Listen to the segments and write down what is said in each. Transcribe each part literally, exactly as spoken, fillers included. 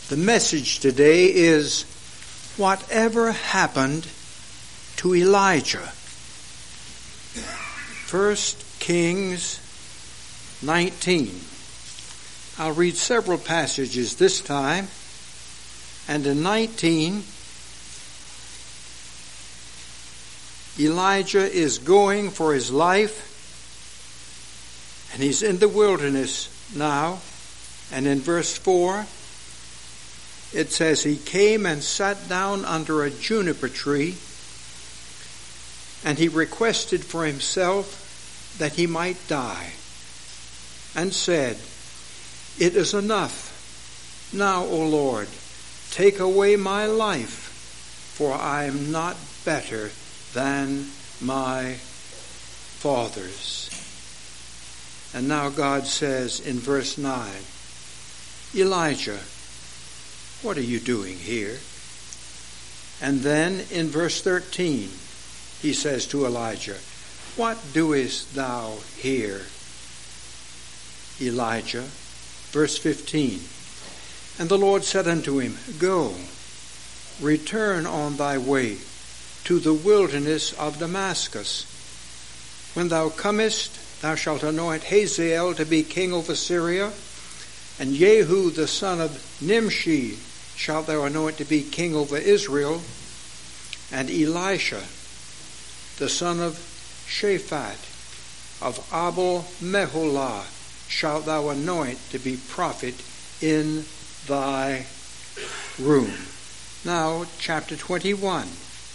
The message today is, whatever happened to Elijah? First Kings nineteen. I'll read several passages this time. And in nineteen, Elijah is going for his life, and he's in the wilderness now. And in verse four, it says, he came and sat down under a juniper tree, and he requested for himself that he might die, and said, it is enough. Now, O Lord, take away my life, for I am not better than my fathers. And now God says in verse nine, Elijah, what are you doing here? And then in verse thirteen, he says to Elijah, what doest thou here, Elijah? Verse fifteen, and the Lord said unto him, go, return on thy way to the wilderness of Damascus. When thou comest, thou shalt anoint Hazael to be king over Syria, and Jehu the son of Nimshi shalt thou anoint to be king over Israel, and Elisha the son of Shaphat of Abel Meholah shalt thou anoint to be prophet in thy room. Now, chapter twenty-one.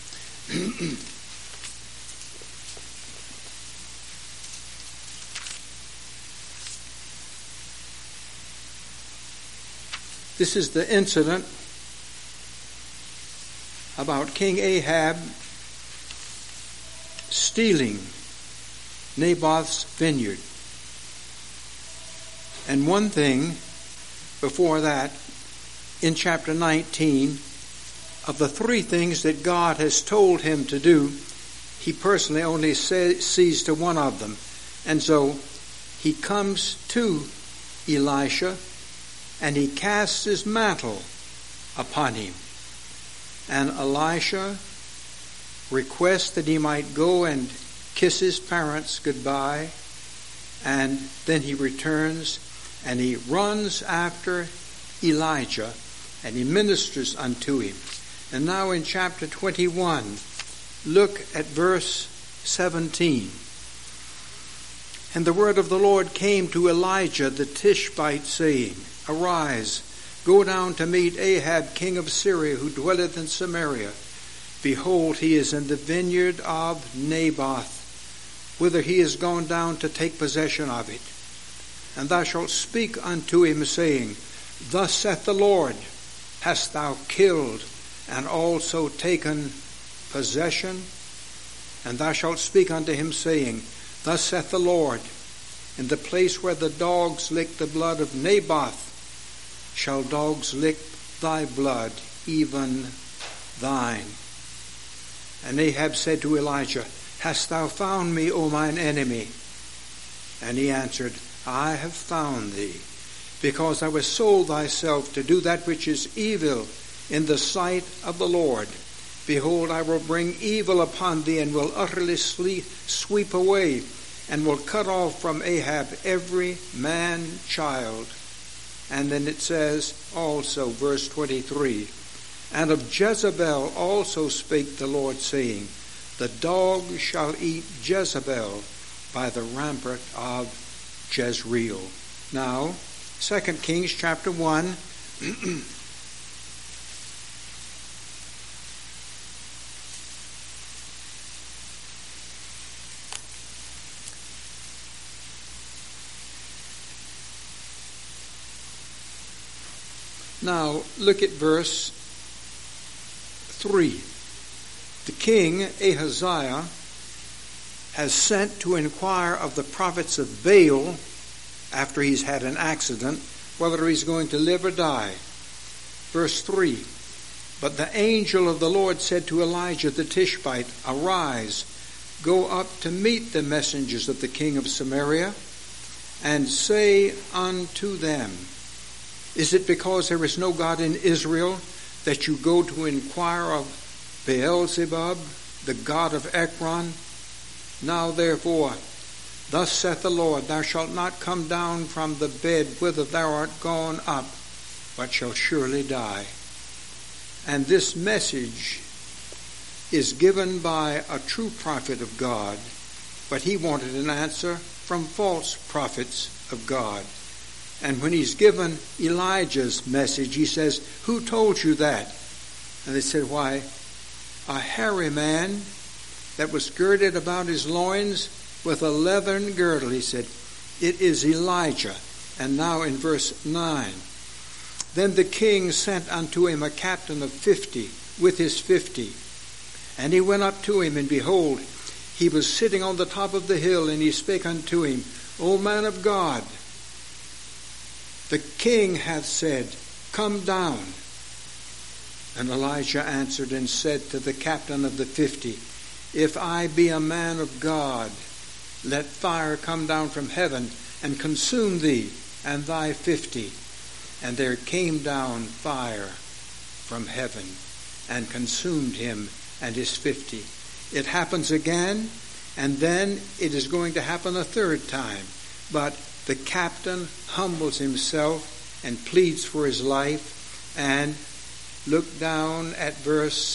This is the incident about King Ahab stealing Naboth's vineyard. And one thing before that, in chapter nineteen, of the three things that God has told him to do, he personally only say, sees to one of them. And so he comes to Elisha and he casts his mantle upon him. And Elisha requests that he might go and kiss his parents goodbye. And then he returns and he runs after Elijah and he ministers unto him. And now in chapter twenty-one, look at verse seventeen. And the word of the Lord came to Elijah the Tishbite, saying, arise, go down to meet Ahab king of Syria, who dwelleth in Samaria. Behold, he is in the vineyard of Naboth, whither he is gone down to take possession of it. And thou shalt speak unto him, saying, thus saith the Lord, hast thou killed and also taken possession? And thou shalt speak unto him, saying, thus saith the Lord, in the place where the dogs lick the blood of Naboth, shall dogs lick thy blood, even thine. And Ahab said to Elijah, hast thou found me, O mine enemy? And he answered, I have found thee, because thou hast sold thyself to do that which is evil in the sight of the Lord. Behold, I will bring evil upon thee, and will utterly sweep away, and will cut off from Ahab every man child. And then it says also, verse twenty-three, and of Jezebel also spake the Lord, saying, the dog shall eat Jezebel by the rampart of Jezreel. Now, Second Kings chapter one. Now, look at verse three. The king, Ahaziah, has sent to inquire of the prophets of Baal, after he's had an accident, whether he's going to live or die. Verse three. But the angel of the Lord said to Elijah the Tishbite, arise, go up to meet the messengers of the king of Samaria, and say unto them, Is it because there is no God in Israel that you go to inquire of Beelzebub, the god of Ekron? Now therefore, thus saith the Lord, thou shalt not come down from the bed whither thou art gone up, but shall surely die. And this message is given by a true prophet of God, but he wanted an answer from false prophets of God. And when he's given Elijah's message, he says, who told you that? And they said, why, a hairy man that was girded about his loins with a leathern girdle. He said, it is Elijah. And now in verse nine, then the king sent unto him a captain of fifty with his fifty. And he went up to him, and behold, he was sitting on the top of the hill, and he spake unto him, O man of God, the king hath said, come down. And Elijah answered and said to the captain of the fifty, if I be a man of God, let fire come down from heaven and consume thee and thy fifty. And there came down fire from heaven and consumed him and his fifty. It happens again, and then it is going to happen a third time. But the captain humbles himself and pleads for his life. And look down at verse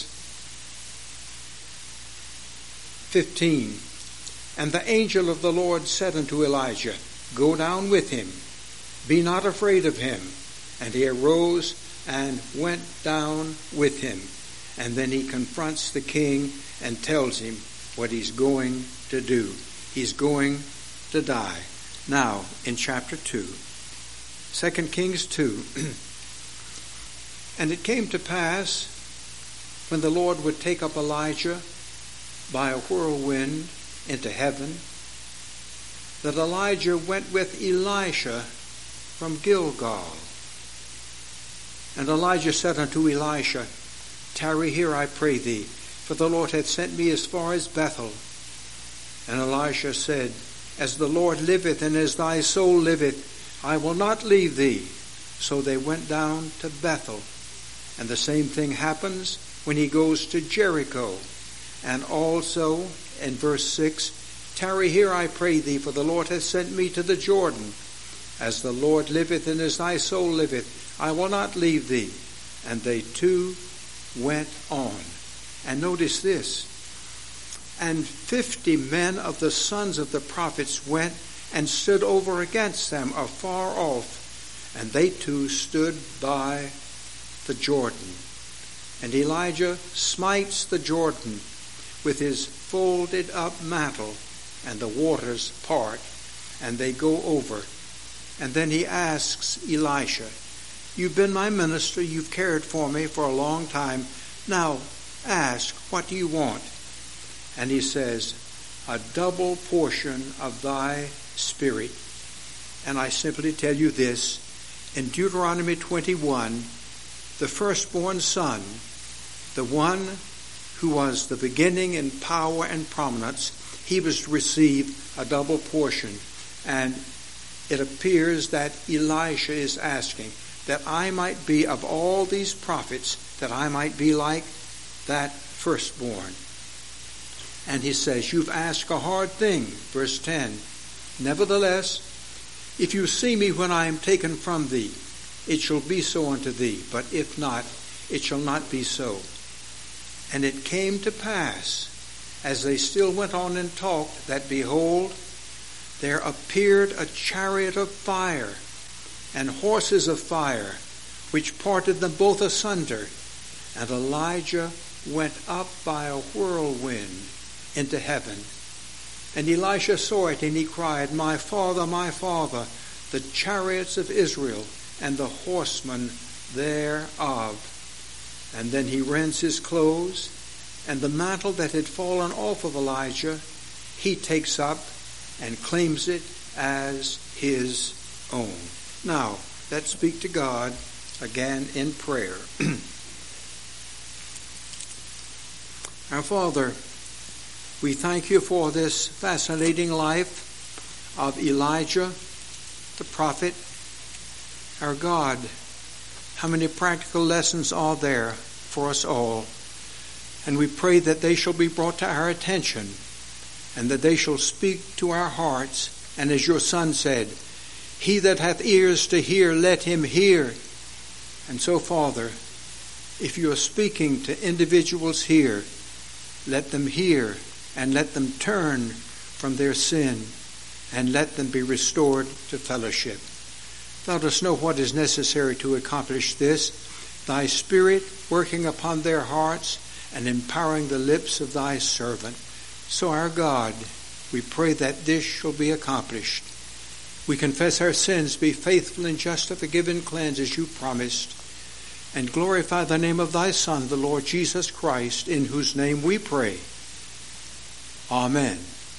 fifteen. And the angel of the Lord said unto Elijah, go down with him, be not afraid of him. And he arose and went down with him. And then he confronts the king and tells him what he's going to do. He's going to die. Now, in chapter two, Second Kings two, and it came to pass, when the Lord would take up Elijah by a whirlwind into heaven, that Elijah went with Elisha from Gilgal. And Elijah said unto Elisha, tarry here, I pray thee, for the Lord hath sent me as far as Bethel. And Elisha said, as the Lord liveth, and as thy soul liveth, I will not leave thee. So they went down to Bethel. And the same thing happens when he goes to Jericho. And also, in verse six, tarry here, I pray thee, for the Lord hath sent me to the Jordan. As the Lord liveth, and as thy soul liveth, I will not leave thee. And they two went on. And notice this. And fifty men of the sons of the prophets went and stood over against them afar off. And they too stood by the Jordan. And Elijah smites the Jordan with his folded up mantle, and the waters part, and they go over. And then he asks Elisha, you've been my minister, you've cared for me for a long time. Now ask, what do you want? And he says, a double portion of thy spirit. And I simply tell you this, in Deuteronomy twenty-one, the firstborn son, the one who was the beginning in power and prominence, he was to receive a double portion. And it appears that Elisha is asking that I might be of all these prophets, that I might be like that firstborn. And he says, you've asked a hard thing, verse ten. Nevertheless, if you see me when I am taken from thee, it shall be so unto thee. But if not, it shall not be so. And it came to pass, as they still went on and talked, that behold, there appeared a chariot of fire and horses of fire, which parted them both asunder. And Elijah went up by a whirlwind into heaven. And Elisha saw it, and he cried, my father, my father, the chariots of Israel and the horsemen thereof. And then he rends his clothes, and the mantle that had fallen off of Elijah, he takes up and claims it as his own. Now, let's speak to God again in prayer. Our Father, we thank you for this fascinating life of Elijah, the prophet. Our God, How many practical lessons are there for us all? And we pray that they shall be brought to our attention and that they shall speak to our hearts. And as your Son said, he that hath ears to hear, let him hear. And so, Father, if you are speaking to individuals here, let them hear and let them turn from their sin and let them be restored to fellowship. Thou dost know what is necessary to accomplish this. Thy Spirit working upon their hearts and empowering the lips of thy servant. So, our God, we pray that this shall be accomplished. We confess our sins, be faithful and just to forgive and cleanse as you promised, and glorify the name of thy Son, the Lord Jesus Christ, in whose name we pray. Amen.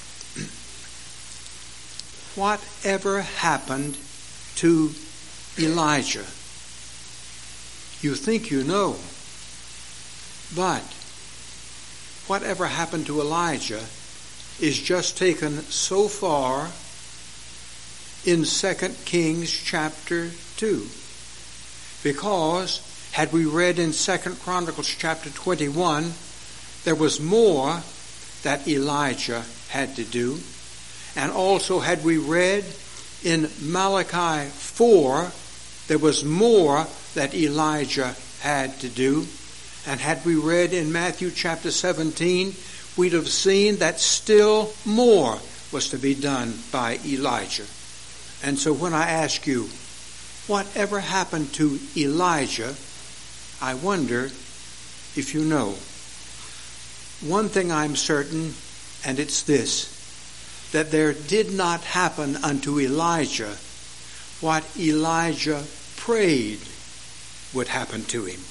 Whatever happened to Elijah? You think you know, but whatever happened to Elijah is just taken so far in Second Kings chapter two. Because had we read in Second Chronicles chapter twenty-one, there was more that Elijah had to do. And also had we read in Malachi four, there was more that Elijah had to do. And had we read in Matthew chapter seventeen, we'd have seen that still more was to be done by Elijah. And so when I ask you, whatever happened to Elijah, I wonder if you know. One thing I'm certain, and it's this, that there did not happen unto Elijah what Elijah prayed would happen to him.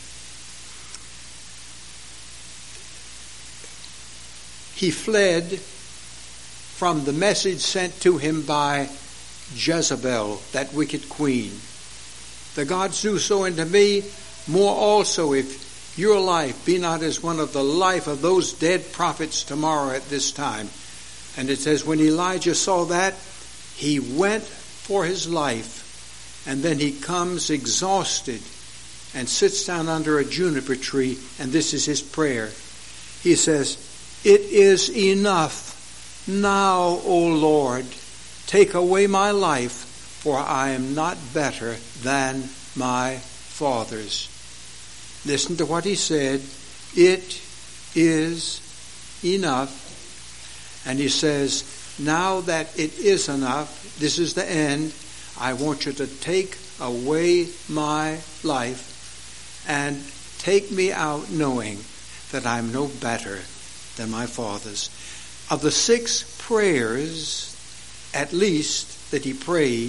He fled from the message sent to him by Jezebel, that wicked queen. The gods do so unto me, more also if your life be not as one of the life of those dead prophets tomorrow at this time. And it says, when Elijah saw that, he went for his life, and then he comes exhausted and sits down under a juniper tree, and this is his prayer. He says, it is enough now, O Lord, take away my life, for I am not better than my fathers. Listen to what he said. It is enough. And he says, now that it is enough, this is the end, I want you to take away my life and take me out knowing that I'm no better than my fathers. Of the six prayers, at least, that he prayed,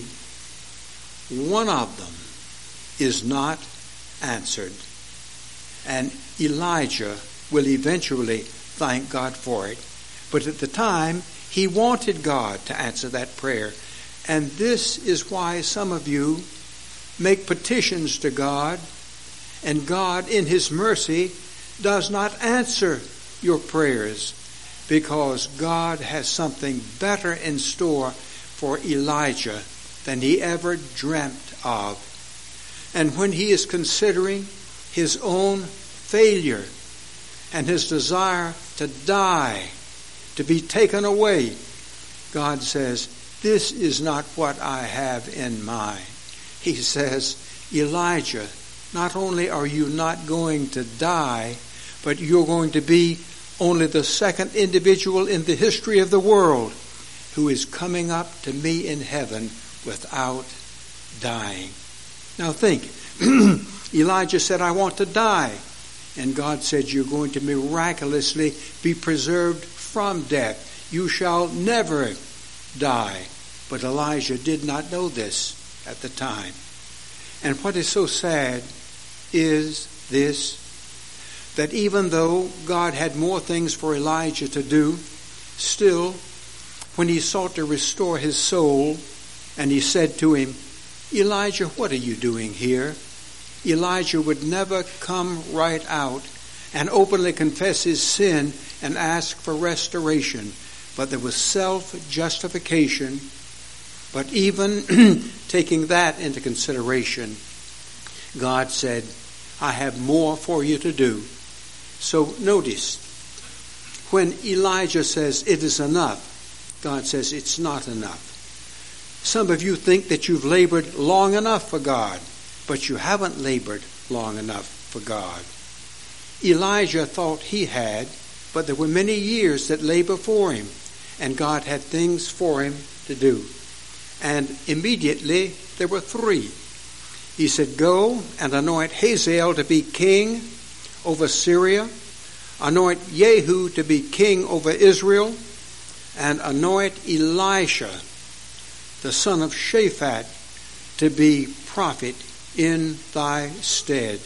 one of them is not answered. And Elijah will eventually thank God for it. But at the time, he wanted God to answer that prayer. And this is why some of you make petitions to God, and God, in his mercy, does not answer your prayers, because God has something better in store for Elijah than he ever dreamt of. And when he is considering his own failure and his desire to die, to be taken away, God says, this is not what I have in mind. He says, Elijah, not only are you not going to die, but you're going to be only the second individual in the history of the world who is coming up to me in heaven without dying. Now think, Elijah said, I want to die. And God said, you're going to miraculously be preserved from death. You shall never die. But Elijah did not know this at the time. And what is so sad is this, that even though God had more things for Elijah to do, still, when he sought to restore his soul, and he said to him, Elijah, what are you doing here? Elijah would never come right out and openly confess his sin and ask for restoration. But there was self-justification. But even taking that into consideration, God said, I have more for you to do. So notice, when Elijah says it is enough, God says it's not enough. Some of you think that you've labored long enough for God, but you haven't labored long enough for God. Elijah thought he had, but there were many years that lay before him, and God had things for him to do. And immediately there were three. He said, go and anoint Hazael to be king over Syria, anoint Jehu to be king over Israel, and anoint Elisha, the son of Shaphat, to be prophet in thy stead.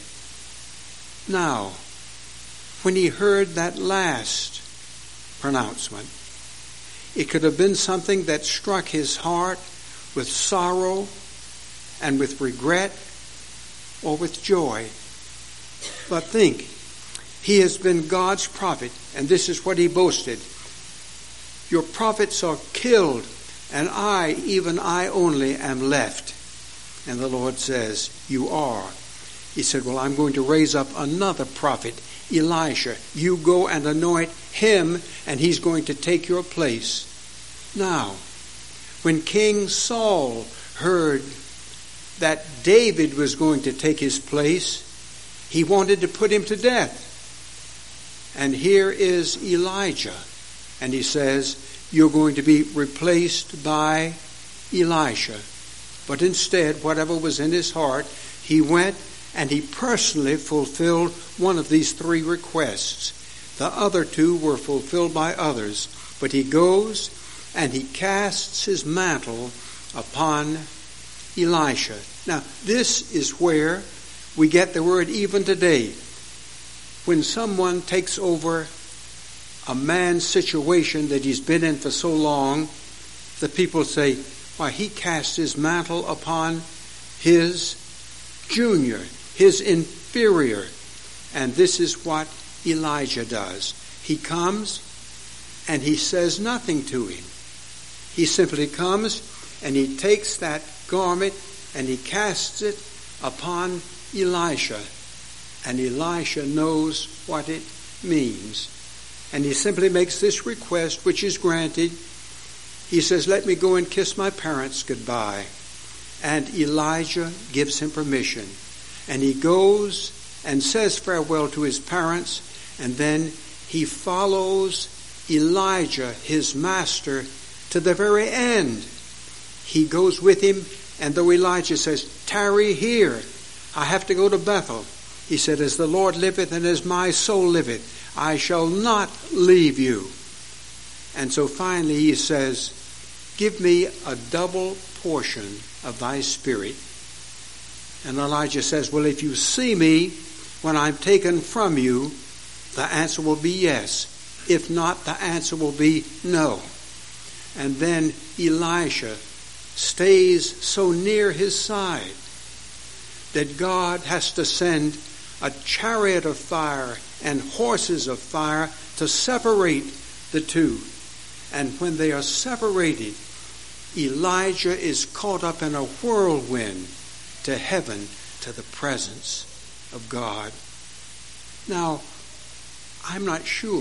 Now, when he heard that last pronouncement, it could have been something that struck his heart with sorrow and with regret or with joy. But think, he has been God's prophet, and this is what he boasted. Your prophets are killed, and I, even I only, am left. And the Lord says, you are. He said, well, I'm going to raise up another prophet, Elisha. You go and anoint him, and he's going to take your place. Now, when King Saul heard that David was going to take his place, he wanted to put him to death. And here is Elijah, and he says, you're going to be replaced by Elisha. But instead, whatever was in his heart, he went and he personally fulfilled one of these three requests. The other two were fulfilled by others. But he goes and he casts his mantle upon Elisha. Now, this is where we get the word even today. When someone takes over a man's situation that he's been in for so long, the people say, why, he cast his mantle upon his junior, his inferior. And this is what Elijah does. He comes and he says nothing to him. He simply comes and he takes that garment and he casts it upon Elisha. And Elisha knows what it means. And he simply makes this request, which is granted. He says, let me go and kiss my parents goodbye. And Elijah gives him permission. And he goes and says farewell to his parents. And then he follows Elijah, his master, to the very end. He goes with him. And though Elijah says, tarry here, I have to go to Bethel. He said, as the Lord liveth and as my soul liveth, I shall not leave you. And so finally he says, give me a double portion of thy spirit. And Elijah says, well, if you see me when I'm taken from you, the answer will be yes. If not, the answer will be no. And then Elisha stays so near his side that God has to send a chariot of fire and horses of fire to separate the two. And when they are separated, Elijah is caught up in a whirlwind to heaven, to the presence of God. Now, I'm not sure,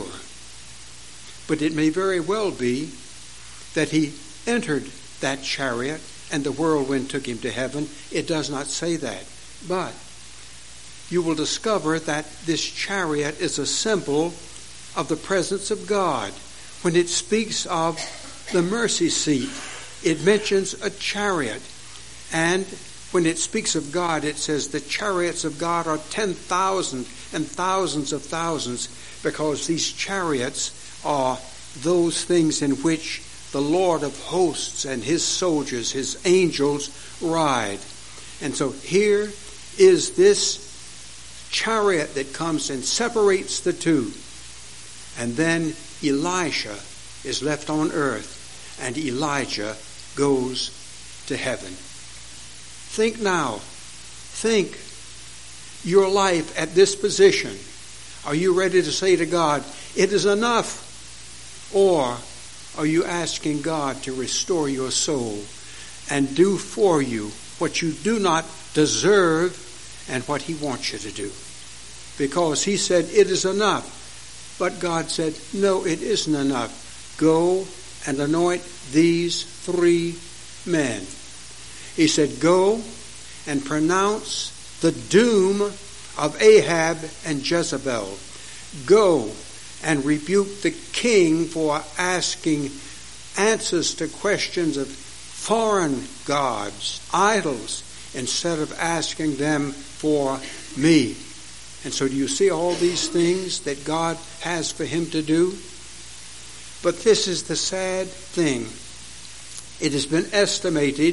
but it may very well be that he entered that chariot and the whirlwind took him to heaven. It does not say that. But you will discover that this chariot is a symbol of the presence of God. When it speaks of the mercy seat, it mentions a chariot. And when it speaks of God, it says the chariots of God are ten thousand and thousands of thousands, because these chariots are those things in which the Lord of hosts and his soldiers, his angels, ride. And so here is this chariot that comes and separates the two. And then Elisha is left on earth, and Elijah goes to heaven. Think now. Think your life at this position. Are you ready to say to God, it is enough? Or are you asking God to restore your soul and do for you what you do not deserve and what he wants you to do. Because he said, it is enough. But God said, no, it isn't enough. Go and anoint these three men. He said, go and pronounce the doom of Ahab and Jezebel. Go and rebuke the king for asking answers to questions of foreign gods, idols, instead of asking them for me. And so do you see all these things that God has for him to do? But this is the sad thing. It has been estimated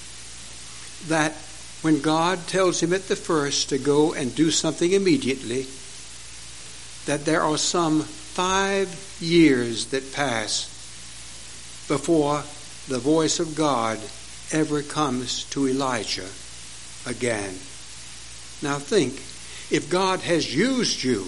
that when God tells him at the first to go and do something immediately, that there are some five years that pass before the voice of God ever comes to Elijah again. Now think, if God has used you,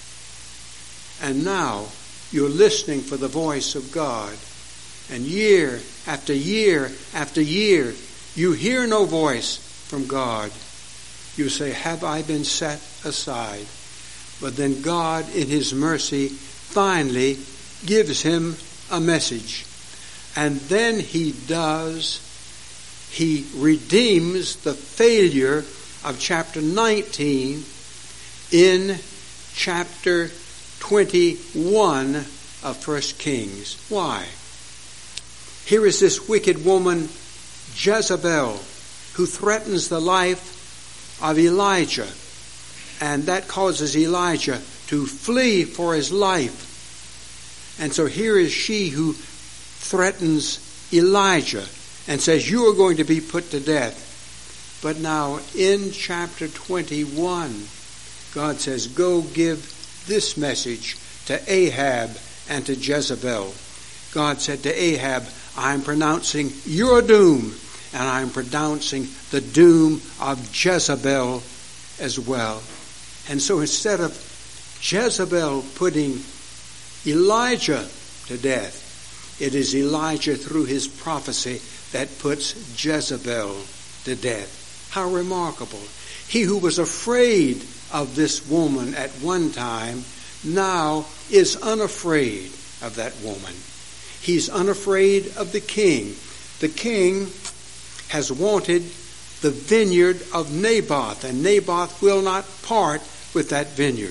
and now you're listening for the voice of God, and year after year after year, you hear no voice from God, you say, have I been set aside? But then God, in his mercy, finally gives him a message. And then he does, he redeems the failure of chapter nineteen in chapter twenty-one of First Kings. Why? Here is this wicked woman, Jezebel, who threatens the life of Elijah. And that causes Elijah to flee for his life. And so here is she who threatens Elijah and says, you are going to be put to death. But now in chapter twenty-one, God says, go give this message to Ahab and to Jezebel. God said to Ahab, I'm pronouncing your doom, and I'm pronouncing the doom of Jezebel as well. And so instead of Jezebel putting Elijah to death, it is Elijah through his prophecy that puts Jezebel to death. How remarkable. He who was afraid of this woman at one time now is unafraid of that woman. He's unafraid of the king. The king has wanted the vineyard of Naboth, and Naboth will not part with that vineyard.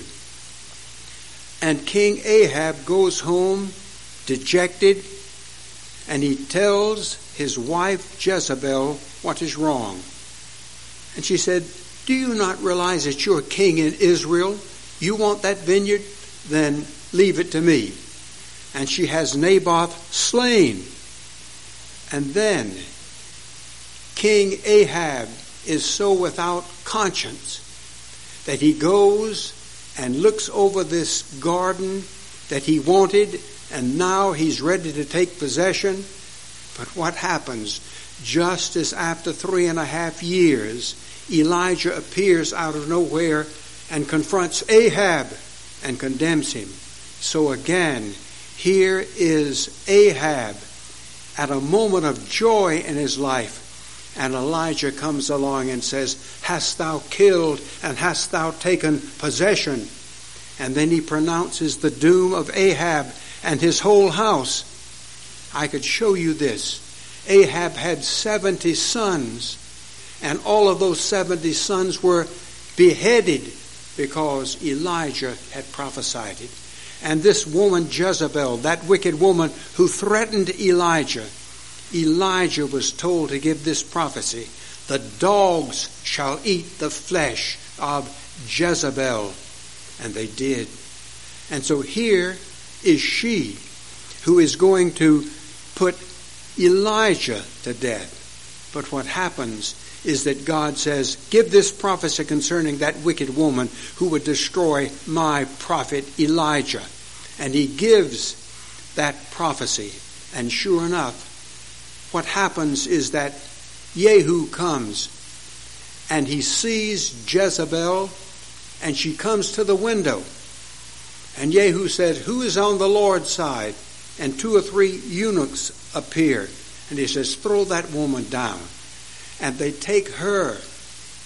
And King Ahab goes home dejected, and he tells his wife Jezebel what is wrong. And she said, do you not realize that you're king in Israel? You want that vineyard? Then leave it to me. And she has Naboth slain. And then King Ahab is so without conscience that he goes and looks over this garden that he wanted, and now he's ready to take possession. But what happens? Just as after three and a half years, Elijah appears out of nowhere and confronts Ahab and condemns him. So again, here is Ahab at a moment of joy in his life. And Elijah comes along and says, hast thou killed and hast thou taken possession? And then he pronounces the doom of Ahab and his whole house. I could show you this. Ahab had seventy sons, and all of those seventy sons were beheaded because Elijah had prophesied it. And this woman Jezebel, that wicked woman who threatened Elijah, Elijah was told to give this prophecy, the dogs shall eat the flesh of Jezebel. And they did. And so here is she who is going to put Elijah to death. But what happens is that God says, give this prophecy concerning that wicked woman who would destroy my prophet Elijah. And he gives that prophecy. And sure enough, what happens is that Jehu comes and he sees Jezebel, and she comes to the window. And Jehu said, who is on the Lord's side? And two or three eunuchs appear. And he says, throw that woman down. And they take her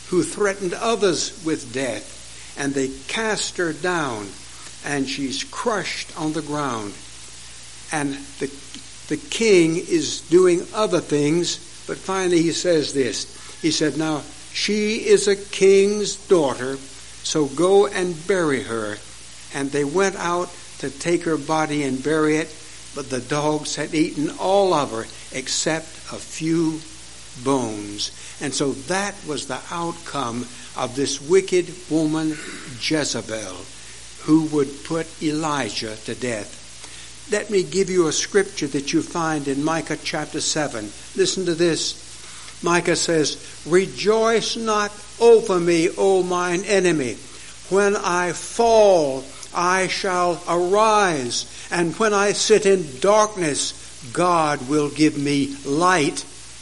who threatened others with death, and they cast her down, and she's crushed on the ground. And the, the king is doing other things, but finally he says this. He said, now, she is a king's daughter, so go and bury her. And they went out to take her body and bury it, but the dogs had eaten all of her except a few bones. And so that was the outcome of this wicked woman Jezebel, who would put Elijah to death. Let me give you a scripture that you find in Micah chapter seven. Listen to this. Micah says, rejoice not over me, O mine enemy. When I fall, I shall arise. And when I sit in darkness, God will give me light.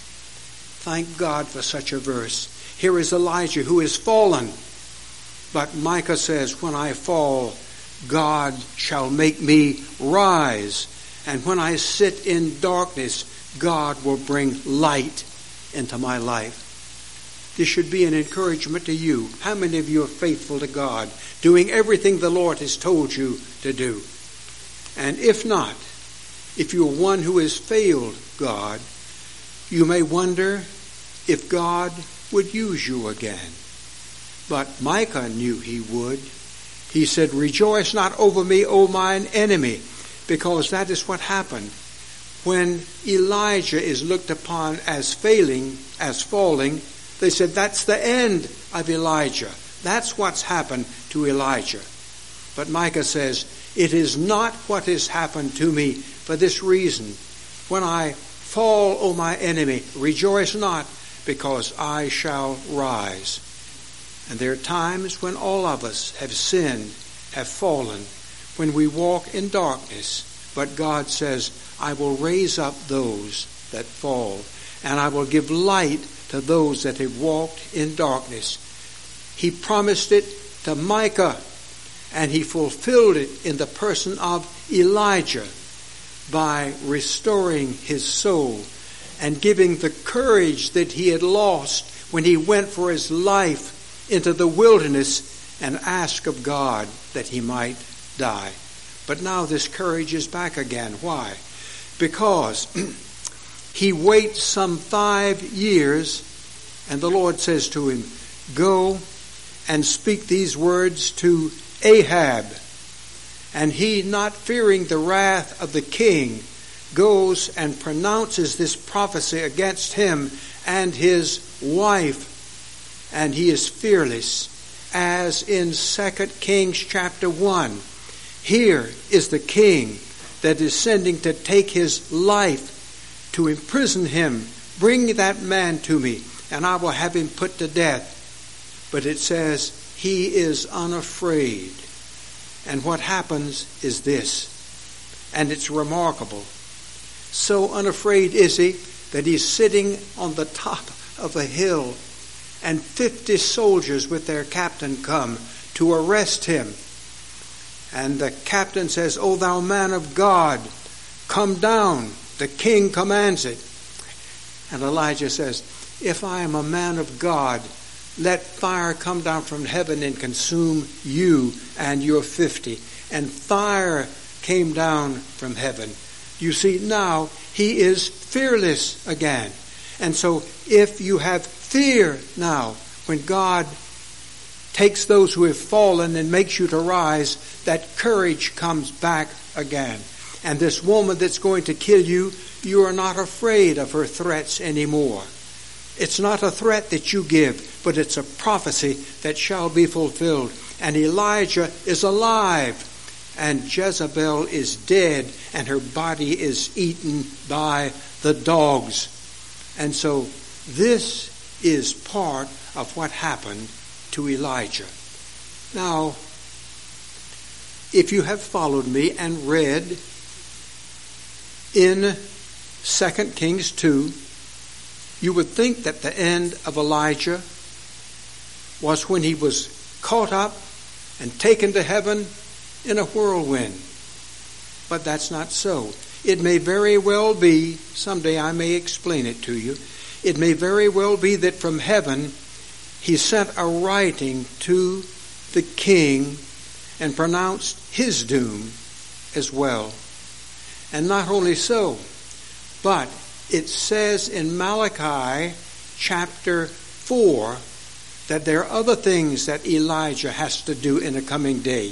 Thank God for such a verse. Here is Elijah who is fallen. But Micah says, when I fall, God shall make me rise. And when I sit in darkness, God will bring light into my life. This should be an encouragement to you. How many of you are faithful to God, doing everything the Lord has told you to do? And if not, if you're one who has failed God, you may wonder if God would use you again. But Micah knew he would. He said, rejoice not over me, O mine enemy, because that is what happened. When Elijah is looked upon as failing, as falling, they said, that's the end of Elijah. That's what's happened to Elijah. But Micah says, it is not what has happened to me for this reason. When I fall, O my enemy, rejoice not, because I shall rise. And there are times when all of us have sinned, have fallen, when we walk in darkness. But God says, I will raise up those that fall, and I will give light to those that have walked in darkness. He promised it to Micah, and he fulfilled it in the person of Elijah by restoring his soul and giving the courage that he had lost when he went for his life into the wilderness and asked of God that he might die. But now this courage is back again. Why? Because he waits some five years, and the Lord says to him, go and speak these words to Ahab. And he, not fearing the wrath of the king, goes and pronounces this prophecy against him and his wife. And he is fearless, as in Second Kings chapter one. Here is the king that is sending to take his life, to imprison him. Bring that man to me, and I will have him put to death. But it says he is unafraid. And what happens is this, and it's remarkable. So unafraid is he that he's sitting on the top of a hill, and fifty soldiers with their captain come to arrest him. And the captain says, O thou man of God, come down. The king commands it. And Elijah says, if I am a man of God, let fire come down from heaven and consume you and your fifty. And fire came down from heaven. You see, now he is fearless again. And so if you have fear now, when God takes those who have fallen and makes you to rise, that courage comes back again. And this woman that's going to kill you, you are not afraid of her threats anymore. It's not a threat that you give, but it's a prophecy that shall be fulfilled. And Elijah is alive, and Jezebel is dead, and her body is eaten by the dogs. And so this is part of what happened to Elijah. Now, if you have followed me and read in Second Kings two, you would think that the end of Elijah was when he was caught up and taken to heaven in a whirlwind. But that's not so. It may very well be, someday I may explain it to you, it may very well be that from heaven he sent a writing to the king and pronounced his doom as well. And not only so, but it says in Malachi chapter four that there are other things that Elijah has to do in a coming day.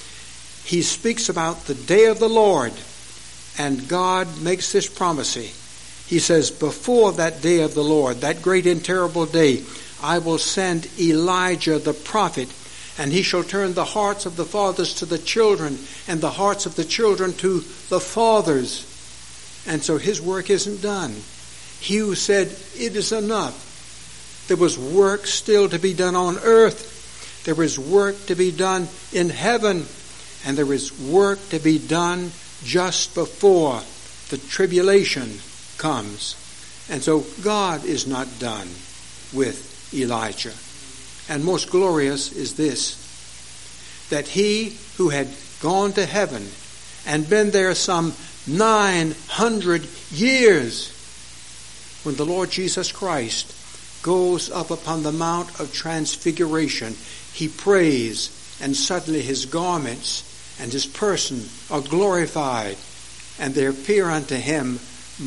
He speaks about the day of the Lord, and God makes this promise. He says, before that day of the Lord, that great and terrible day, I will send Elijah the prophet, and he shall turn the hearts of the fathers to the children, and the hearts of the children to the fathers. And so his work isn't done. He who said, it is enough. There was work still to be done on earth. There is work to be done in heaven. And there is work to be done just before the tribulation comes. And so God is not done with Elijah. And most glorious is this, that he who had gone to heaven and been there some nine hundred years, when the Lord Jesus Christ goes up upon the Mount of Transfiguration, he prays, and suddenly his garments and his person are glorified, and there appear unto him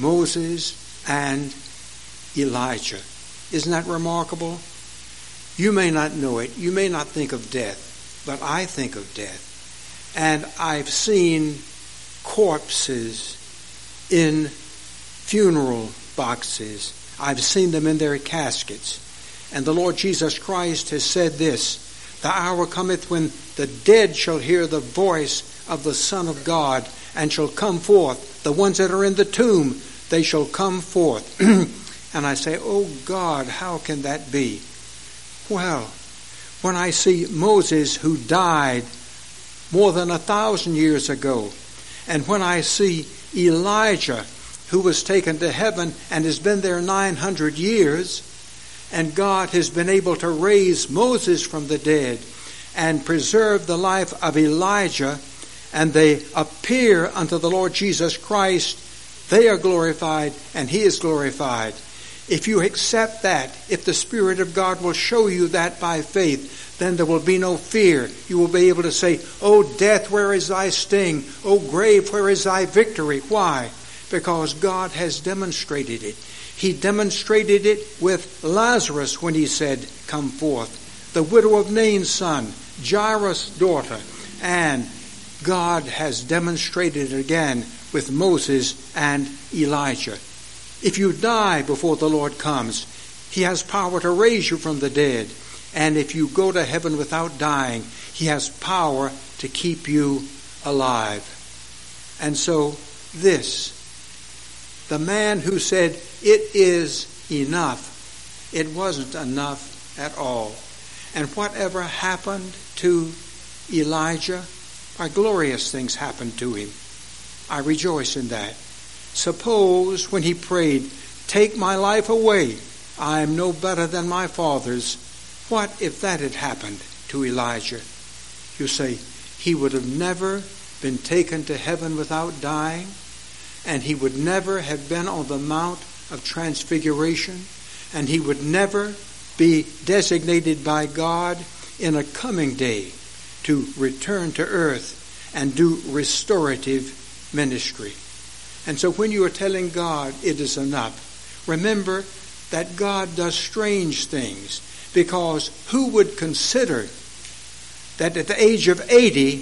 Moses and Elijah. Isn't that remarkable? You may not know it. You may not think of death, but I think of death. And I've seen corpses in funeral boxes. I've seen them in their caskets. And the Lord Jesus Christ has said this, the hour cometh when the dead shall hear the voice of the Son of God, and shall come forth. The ones that are in the tomb, they shall come forth. And I say, oh God, how can that be? Well, when I see Moses, who died more than a thousand years ago, and when I see Elijah, who was taken to heaven and has been there nine hundred years, and God has been able to raise Moses from the dead and preserve the life of Elijah, and they appear unto the Lord Jesus Christ, they are glorified and he is glorified. If you accept that, if the Spirit of God will show you that by faith, then there will be no fear. You will be able to say, O death, where is thy sting? O grave, where is thy victory? Why? Because God has demonstrated it. He demonstrated it with Lazarus when he said, come forth. The widow of Nain's son, Jairus' daughter. And God has demonstrated it again with Moses and Elijah. If you die before the Lord comes, he has power to raise you from the dead. And if you go to heaven without dying, he has power to keep you alive. And so this, the man who said, it is enough, it wasn't enough at all. And whatever happened to Elijah, why, glorious things happened to him. I rejoice in that. Suppose when he prayed, take my life away, I am no better than my fathers. What if that had happened to Elijah? You say, he would have never been taken to heaven without dying, and he would never have been on the Mount of Transfiguration, and he would never be designated by God in a coming day to return to earth and do restorative ministry. And so when you are telling God it is enough, remember that God does strange things, because who would consider that at the age of eighty,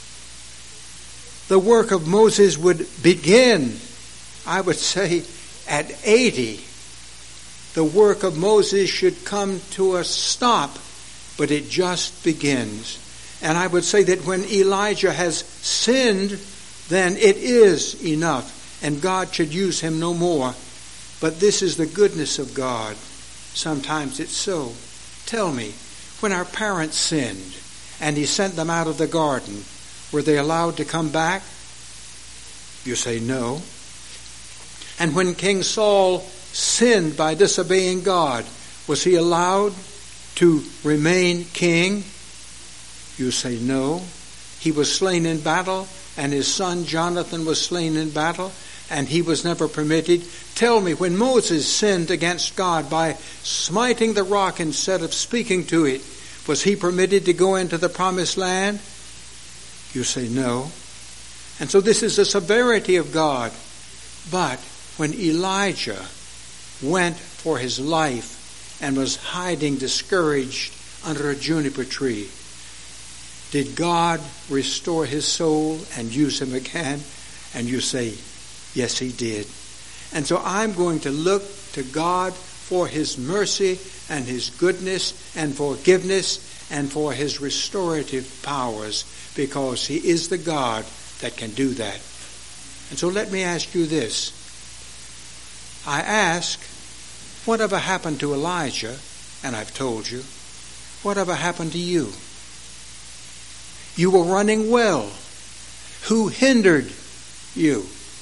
the work of Moses would begin? I would say at eighty, the work of Moses should come to a stop, but it just begins. And I would say that when Elijah has sinned, then it is enough, and God should use him no more. But this is the goodness of God. Sometimes it's so. Tell me, when our parents sinned and he sent them out of the garden, were they allowed to come back? You say no. And when King Saul sinned by disobeying God, was he allowed to remain king? You say no. He was slain in battle, and his son Jonathan was slain in battle, and he was never permitted. Tell me, when Moses sinned against God by smiting the rock instead of speaking to it, was he permitted to go into the promised land? You say no. And so this is the severity of God. But when Elijah went for his life and was hiding discouraged under a juniper tree, did God restore his soul and use him again? And you say, yes, he did. And so I'm going to look to God for his mercy and his goodness and forgiveness and for his restorative powers, because he is the God that can do that. And so let me ask you this. I ask, whatever happened to Elijah? And I've told you. Whatever happened to you? You were running well. Who hindered you?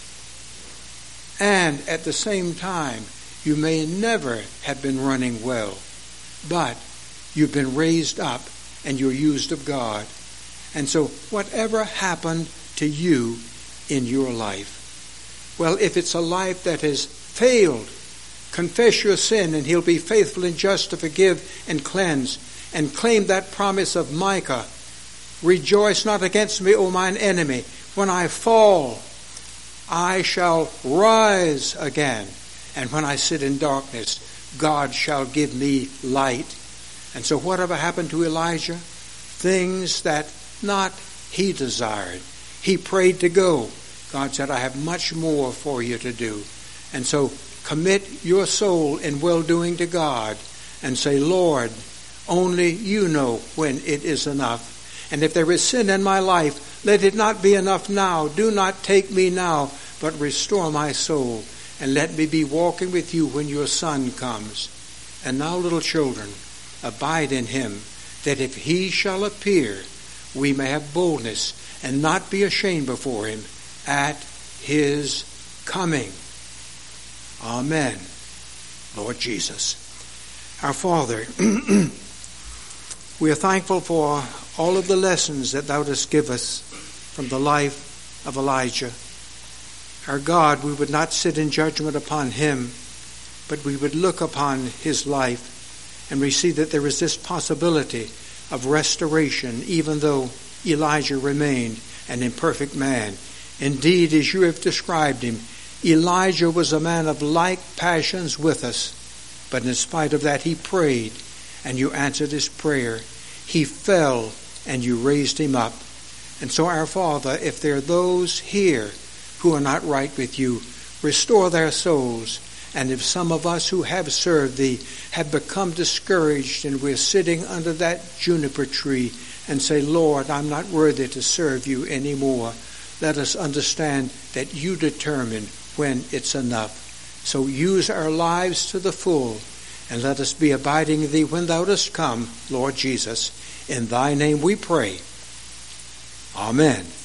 And at the same time, you may never have been running well, but you've been raised up and you're used of God. And so whatever happened to you in your life? Well, if it's a life that has failed, confess your sin and he'll be faithful and just to forgive and cleanse, and claim that promise of Micah. Rejoice not against me, O mine enemy. When I fall, I shall rise again. And when I sit in darkness, God shall give me light. And so whatever happened to Elijah? Things that not he desired. He prayed to go. God said, I have much more for you to do. And so commit your soul in well-doing to God and say, Lord, only you know when it is enough. And if there is sin in my life, let it not be enough now. Do not take me now, but restore my soul. And let me be walking with you when your Son comes. And now, little children, abide in him, that if he shall appear, we may have boldness and not be ashamed before him at his coming. Amen. Lord Jesus. Our Father, we are thankful for all of the lessons that thou dost give us from the life of Elijah. Our God, we would not sit in judgment upon him, but we would look upon his life, and we see that there is this possibility of restoration, even though Elijah remained an imperfect man. Indeed, as you have described him, Elijah was a man of like passions with us, but in spite of that he prayed, and you answered his prayer. He fell, and you raised him up. And so, our Father, if there are those here who are not right with you, restore their souls. And if some of us who have served thee have become discouraged and we're sitting under that juniper tree and say, Lord, I'm not worthy to serve you anymore, let us understand that you determine when it's enough. So use our lives to the full, and let us be abiding in thee when thou dost come, Lord Jesus. In thy name we pray. Amen.